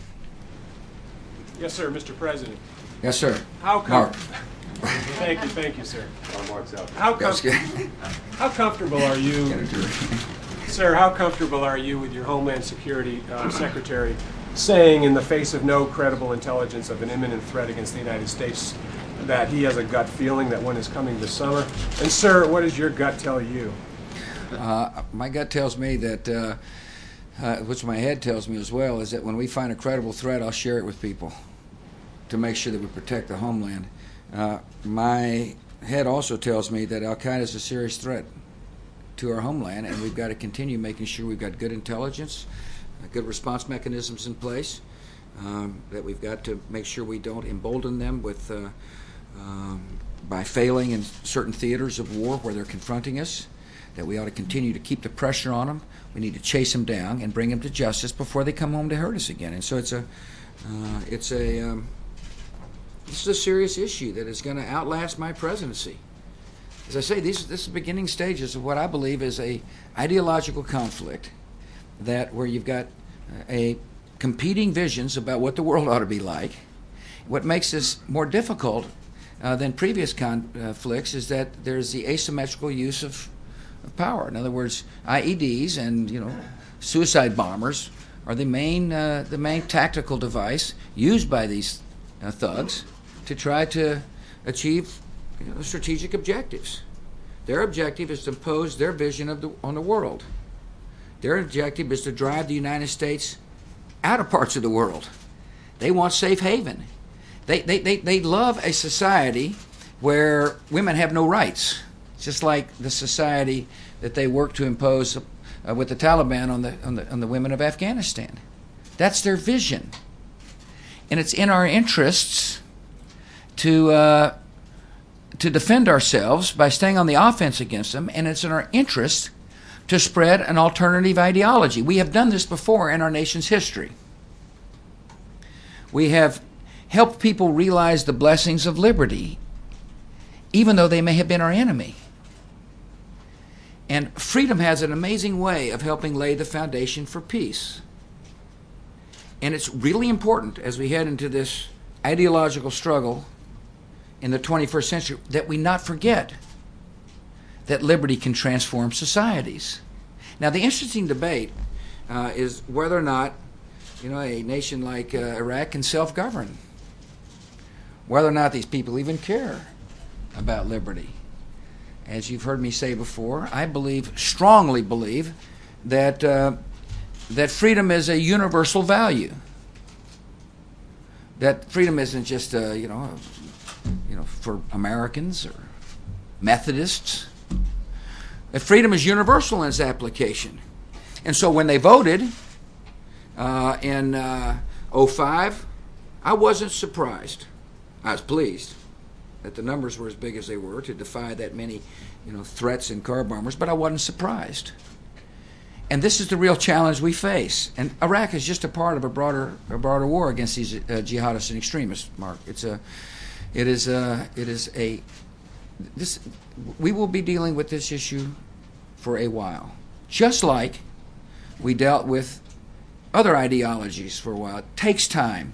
Yes, sir, Mister President. Yes, sir. How com- Mark. Thank you, thank you, sir. Oh, Mark's out. How, com- how comfortable are you, sir, how comfortable are you with your Homeland Security uh, Secretary saying, in the face of no credible intelligence of an imminent threat against the United States, that he has a gut feeling that one is coming this summer? And, sir, what does your gut tell you? Uh, my gut tells me that, uh, uh, which my head tells me as well, is that when we find a credible threat, I'll share it with people to make sure that we protect the homeland. Uh, my head also tells me that al-Qaeda is a serious threat to our homeland, and we've got to continue making sure we've got good intelligence, uh, good response mechanisms in place, um, that we've got to make sure we don't embolden them with uh, um, by failing in certain theaters of war where they're confronting us, that we ought to continue to keep the pressure on them. We need to chase them down and bring them to justice before they come home to hurt us again. And so it's a, uh, it's a, um, this is a serious issue that is going to outlast my presidency. As I say, these this is the beginning stages of what I believe is a ideological conflict, that where you've got a competing visions about what the world ought to be like. What makes this more difficult uh, than previous conflicts is that there's the asymmetrical use of, of power. In other words, I E Ds and you know suicide bombers are the main uh, the main tactical device used by these uh, thugs to try to achieve you know, strategic objectives. Their objective is to impose their vision of the, on the world. Their objective is to drive the United States out of parts of the world. They want safe haven. They, they, they, they love a society where women have no rights, just like the society that they work to impose uh, with the Taliban on the, on, the, on the women of Afghanistan. That's their vision. And it's in our interests to uh, to defend ourselves by staying on the offense against them, and it's in our interest to spread an alternative ideology. We have done this before in our nation's history. We have helped people realize the blessings of liberty, even though they may have been our enemy. And freedom has an amazing way of helping lay the foundation for peace. And it's really important as we head into this ideological struggle in the twenty-first century that we not forget that liberty can transform societies. Now, the interesting debate uh, is whether or not, you know, a nation like uh, Iraq can self-govern, whether or not these people even care about liberty. As you've heard me say before, I believe, strongly believe, that uh, that freedom is a universal value. That freedom isn't just, uh, you know, you know, for Americans or Methodists. That freedom is universal in its application. And so when they voted uh, in uh, oh five, I wasn't surprised. I was pleased that the numbers were as big as they were to defy that many, you know, threats and car bombers, but I wasn't surprised. And this is the real challenge we face. And Iraq is just a part of a broader, a broader war against these uh, jihadists and extremists. Mark, it's a, it is a, it is a. This, we will be dealing with this issue for a while, just like we dealt with other ideologies for a while. It takes time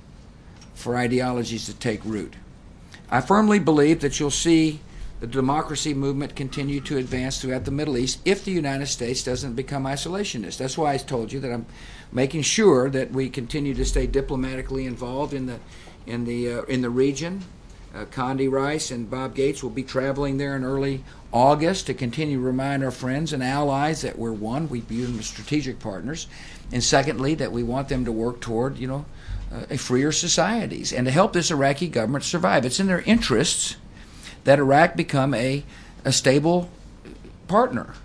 for ideologies to take root. I firmly believe that you'll see the democracy movement continue to advance throughout the Middle East if the United States doesn't become isolationist. That's why I told you that I'm making sure that we continue to stay diplomatically involved in the in the uh, in the region. Uh, Condi Rice and Bob Gates will be traveling there in early August to continue to remind our friends and allies that we're one. We view them as strategic partners, and secondly, that we want them to work toward, you know, uh, a freer societies and to help this Iraqi government survive. It's in their interests that Iraq become a, a stable partner.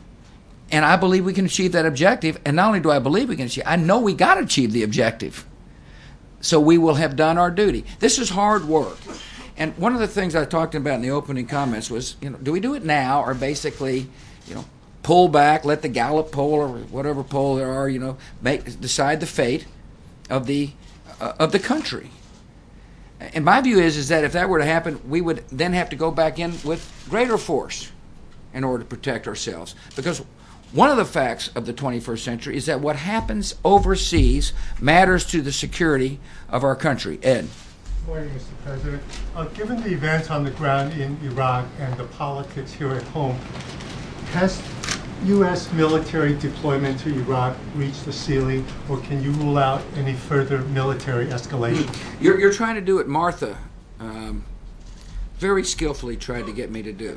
And I believe we can achieve that objective. And not only do I believe we can achieve, I know we got to achieve the objective. So we will have done our duty. This is hard work. And one of the things I talked about in the opening comments was, you know, do we do it now or basically, you know, pull back, let the Gallup poll or whatever poll there are, you know, make decide the fate of the uh, of the country? And my view is is that if that were to happen, we would then have to go back in with greater force in order to protect ourselves. Because one of the facts of the twenty-first century is that what happens overseas matters to the security of our country. Ed. Good morning, Mister President. Uh, given the events on the ground in Iraq and the politics here at home, has U S military deployment to Iraq reached the ceiling, or can you rule out any further military escalation? You're, you're trying to do what Martha um, very skillfully tried to get me to do.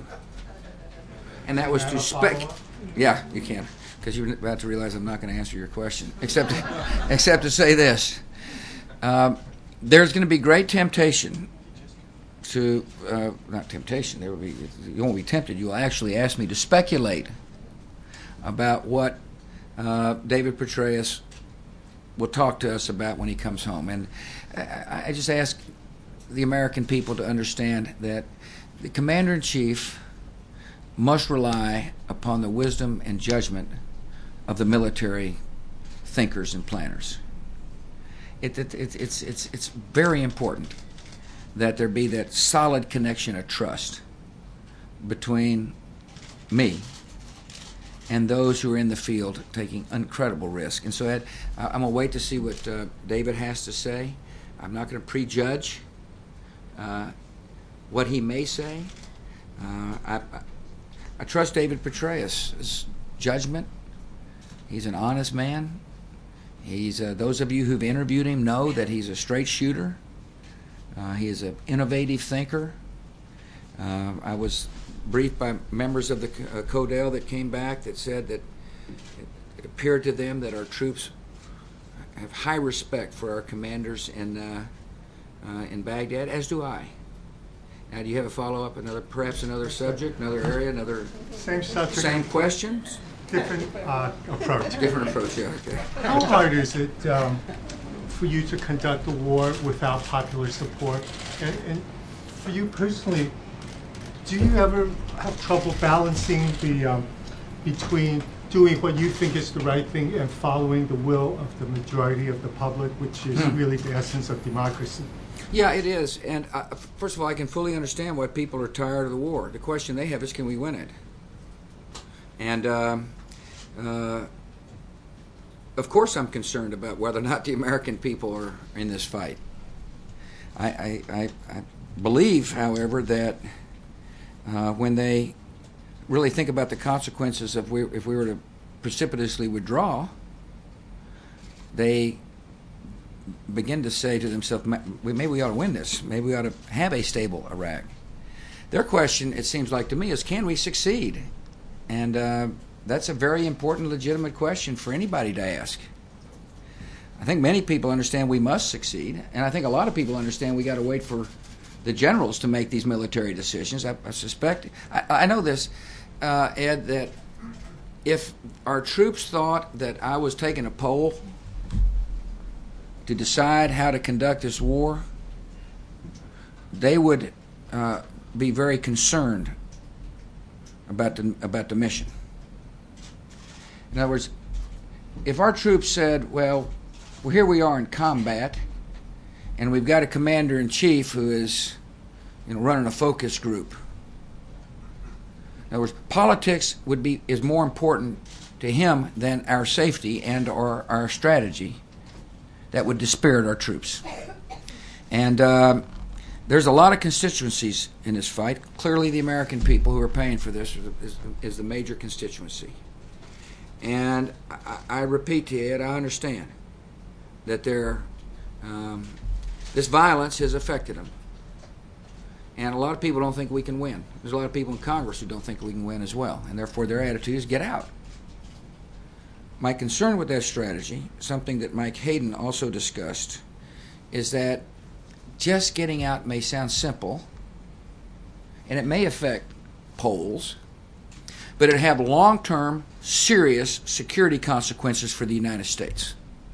And that was to spec... Yeah, you can, because you're about to realize I'm not going to answer your question, except to, except to say this. Um, there's going to be great temptation to, uh, not temptation, there will be, you won't be tempted, you will actually ask me to speculate about what uh, David Petraeus will talk to us about when he comes home. And I, I just ask the American people to understand that the Commander-in-Chief must rely upon the wisdom and judgment of the military thinkers and planners. It, it, it, it's, it's, it's very important that there be that solid connection of trust between me and those who are in the field taking incredible risk. And so Ed, I'm going to wait to see what uh, David has to say. I'm not going to prejudge uh, what he may say. Uh, I, I, I trust David Petraeus' judgment. He's an honest man. He's uh, those of you who've interviewed him know that he's a straight shooter. Uh, he is an innovative thinker. Uh, I was briefed by members of the uh, CODEL that came back that said that it, it appeared to them that our troops have high respect for our commanders in uh, uh, in Baghdad, as do I. Now, do you have a follow-up, another perhaps another subject, another area, another same subject, same question, different uh, approach. Different approach, yeah. Okay. How hard is it um, for you to conduct a war without popular support, and, and for you personally? do you ever have trouble balancing the um, between doing what you think is the right thing and following the will of the majority of the public, which is Hmm. really the essence of democracy? Yeah, it is. And uh, first of all, I can fully understand why people are tired of the war. The question they have is, can we win it? And um, uh, of course, I'm concerned about whether or not the American people are in this fight. I, I, I, I believe, however, that uh, when they really think about the consequences of we, if we were to precipitously withdraw, they begin to say to themselves, maybe we ought to win this. Maybe we ought to have a stable Iraq. Their question, it seems like to me, is can we succeed? And uh, that's a very important, legitimate question for anybody to ask. I think many people understand we must succeed, and I think a lot of people understand we got to wait for the generals to make these military decisions. I, I suspect, I, I know this, uh, Ed, that if our troops thought that I was taking a poll to decide how to conduct this war, they would uh, be very concerned about the about the mission. In other words, if our troops said, well, well, here we are in combat, and we've got a commander-in-chief who is, you know, running a focus group. In other words, politics would be is more important to him than our safety and our, our strategy. That would dispirit our troops. And uh, there's a lot of constituencies in this fight. Clearly, the American people who are paying for this is, is the major constituency. And I, I repeat to you, Ed, I understand that there, um, this violence has affected them. And a lot of people don't think we can win. There's a lot of people in Congress who don't think we can win as well. And therefore, their attitude is get out. My concern with that strategy, something that Mike Hayden also discussed, is that just getting out may sound simple, and it may affect polls, but it have long-term, serious security consequences for the United States.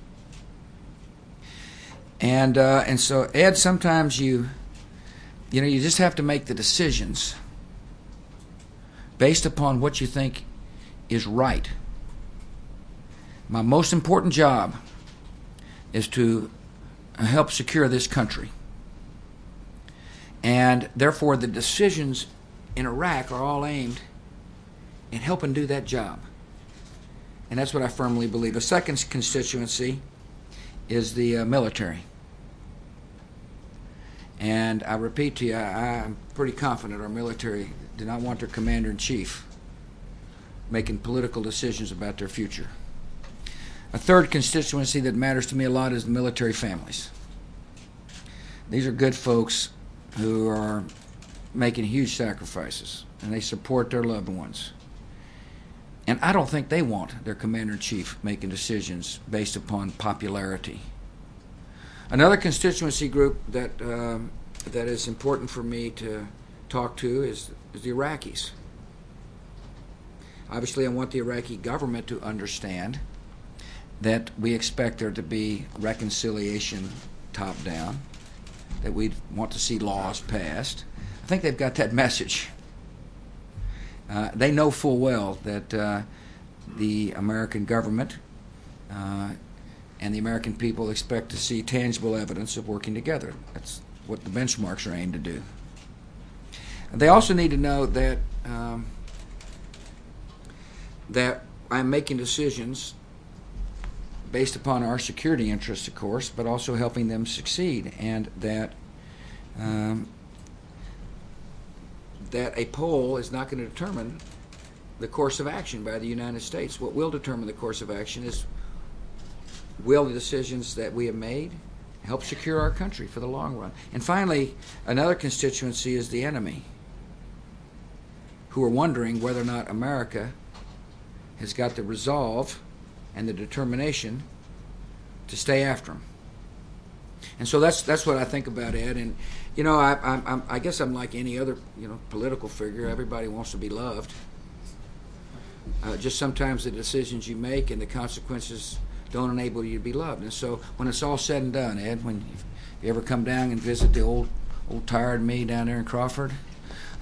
And uh, and so, Ed, sometimes you, you know, you just have to make the decisions based upon what you think is right. My most important job is to help secure this country. And therefore, the decisions in Iraq are all aimed at helping do that job. And that's what I firmly believe. A second constituency is the uh, military. And I repeat to you, I, I'm pretty confident our military do not want their commander-in-chief making political decisions about their future. A third constituency that matters to me a lot is the military families. These are good folks who are making huge sacrifices, and they support their loved ones. And I don't think they want their commander-in-chief making decisions based upon popularity. Another constituency group that um, that is important for me to talk to is, is the Iraqis. Obviously, I want the Iraqi government to understand that we expect there to be reconciliation top-down, that we want to see laws passed. I think they've got that message. Uh, they know full well that uh, the American government uh, and the American people expect to see tangible evidence of working together. That's what the benchmarks are aimed to do. And they also need to know that um, that I'm making decisions based upon our security interests, of course, but also helping them succeed, and that um, that a poll is not going to determine the course of action by the United States. What will determine the course of action is will the decisions that we have made help secure our country for the long run. And finally, another constituency is the enemy, who are wondering whether or not America has got the resolve and the determination to stay after them. And so that's that's what I think about Ed. And you know, I, I, I guess I'm like any other you know political figure. Everybody wants to be loved. Uh, just sometimes the decisions you make and the consequences don't enable you to be loved. And so when it's all said and done, Ed, when you ever come down and visit the old old tired me down there in Crawford,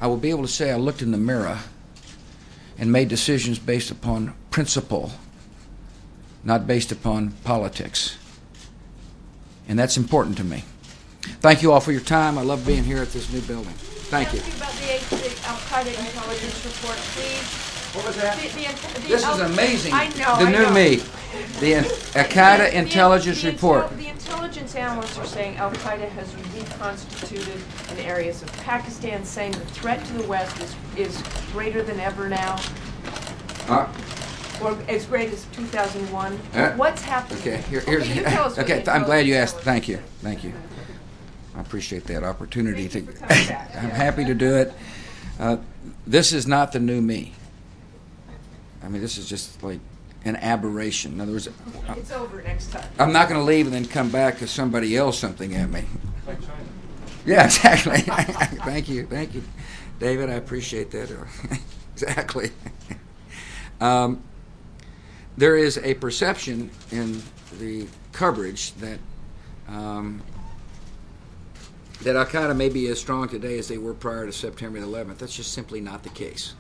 I will be able to say I looked in the mirror and made decisions based upon principle, not based upon politics. And that's important to me. Thank you all for your time. I love being here at this new building. Thank you. Ask you about the, the Al Qaeda intelligence report, please. What was that? The, the, the, This Al- is amazing. I know. The I new know. me. The Al Qaeda The- intelligence the, the, report. Intel, the intelligence analysts are saying Al Qaeda has reconstituted in areas of Pakistan, saying the threat to the West is, is greater than ever now, Uh, or as great as two thousand one. Uh, What's happening? Okay, here, here's. Okay, you tell us what Okay, the I'm glad you asked. intelligence Thank you, thank you. I appreciate that opportunity to. I'm happy to do it. Uh, this is not the new me. I mean, this is just like an aberration. In other words, It's over next time. I'm not going to leave and then come back because somebody yells something at me. Yeah, exactly. Thank you, thank you, David. I appreciate that. Exactly. Um, there is a perception in the coverage that um, that Al Qaeda may be as strong today as they were prior to September the eleventh. That's just simply not the case.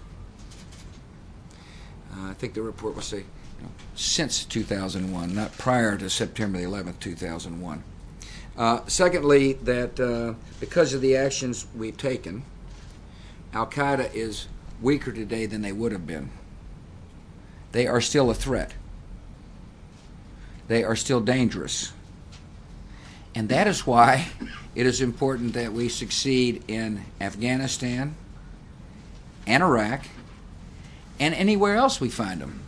Uh, I think the report will say, you know, since two thousand one, not prior to September the eleventh, two thousand one. Uh, secondly, that uh, because of the actions we've taken, Al Qaeda is weaker today than they would have been. They are still a threat. They are still dangerous. And that is why it is important that we succeed in Afghanistan and Iraq and anywhere else we find them.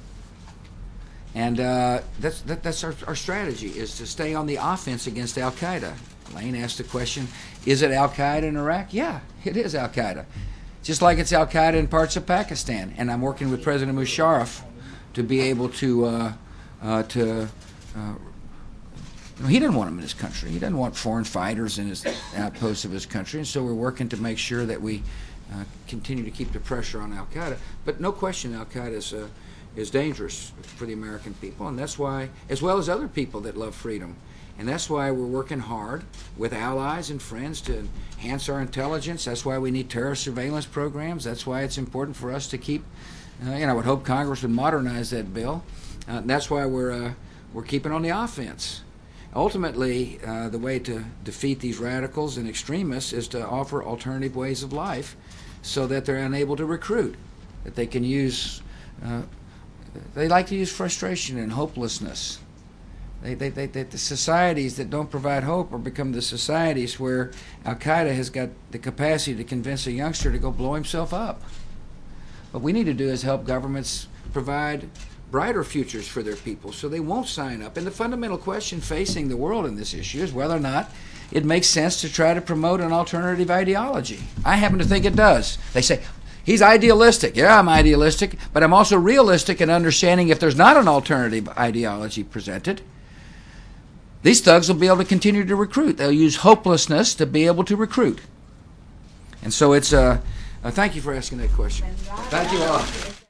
And uh, that's that, that's our, our strategy, is to stay on the offense against Al Qaeda. Lane asked the question, is it Al Qaeda in Iraq? Yeah, it is Al Qaeda. Just like it's Al Qaeda in parts of Pakistan. And I'm working with President Musharraf to be able to uh, uh, to. Uh, he doesn't want them in his country. He doesn't want foreign fighters in his outposts of his country. And so we're working to make sure that we uh, continue to keep the pressure on Al Qaeda. But no question, Al Qaeda is uh, is dangerous for the American people, and that's why, as well as other people that love freedom. And that's why we're working hard with allies and friends to enhance our intelligence. That's why we need terror surveillance programs. That's why it's important for us to keep, uh, you know, I would hope Congress would modernize that bill. Uh, that's why we're, uh, we're keeping on the offense. Ultimately, uh, the way to defeat these radicals and extremists is to offer alternative ways of life so that they're unable to recruit, that they can use, uh, they like to use frustration and hopelessness. They, they, they, they, the societies that don't provide hope are become the societies where Al Qaeda has got the capacity to convince a youngster to go blow himself up. What we need to do is help governments provide brighter futures for their people so they won't sign up. And the fundamental question facing the world in this issue is whether or not it makes sense to try to promote an alternative ideology. I happen to think it does. They say, he's idealistic. Yeah, I'm idealistic, but I'm also realistic in understanding if there's not an alternative ideology presented, these thugs will be able to continue to recruit. They'll use hopelessness to be able to recruit. And so it's, uh, uh, thank you for asking that question. Thank you all.